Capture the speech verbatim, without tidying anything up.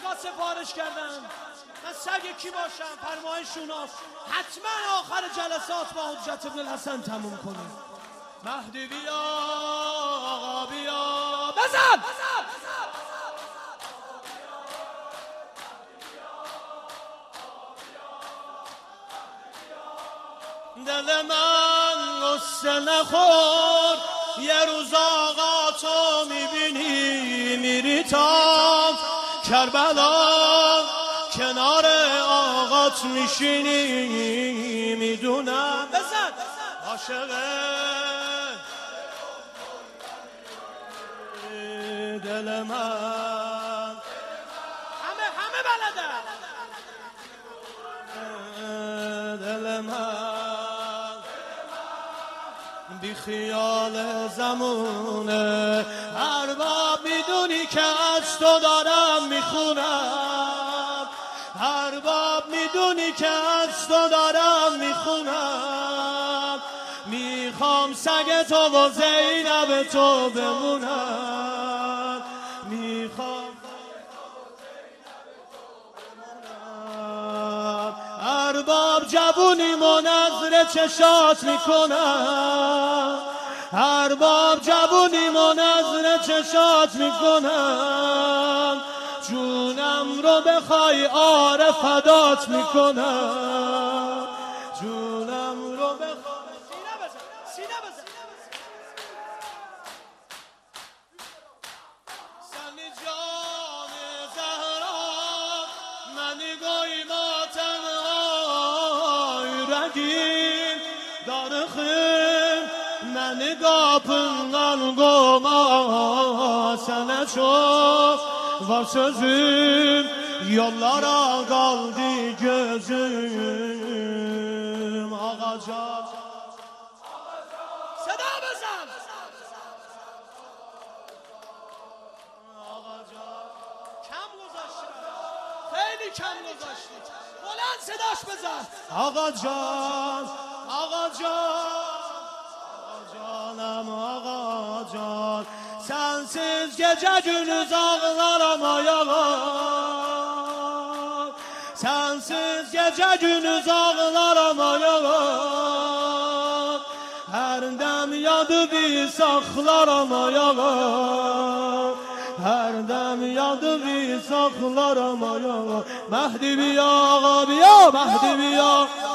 آقا سفارش کردن من سگ کی باشم فرمایشوناست حتما آخر جلسات با حجت ابن الحسن تموم کنیم. مهدی بیا آقا بیا بزن دل من غصه نخور یه روز آقا تو میبینی میری تا کربلا کنار آقات میشینی میدونم بزن عاشقه دل من همه همه بلدن دل من بی خیال زمونه ارباب میدونی که از تو دارم میخونم ارباب میدونی که از تو دارم میخونم میخوام سگ تو و زینب تو بمونم میخوام ارباب جوونی منظر چشات میکنم ارباب جوونی منظر چشات میکنم جونم رو بخوای آره فدات میکنم جونم رو بخوای سینه بزن سینه بزن سنی جان زهرا منی گوی ما تنهای رگیم داره خیم منی گاپنگان گوما سنه çok var sözüm yollara kaldı gözüm ağaca seda bezem ağaca kəm گذاشتید خیلی کم گذاشتید بلند صداش بزن ağacan ağacan ağacanım ağacan sensiz gece gündüz ağlarım ayağım sensiz gece gündüz ağlarım ayağım her dem yadı bir saklarım ayağım her dem yadı bir saklarım ayağım Mehdi biya, biya, Mehdi biya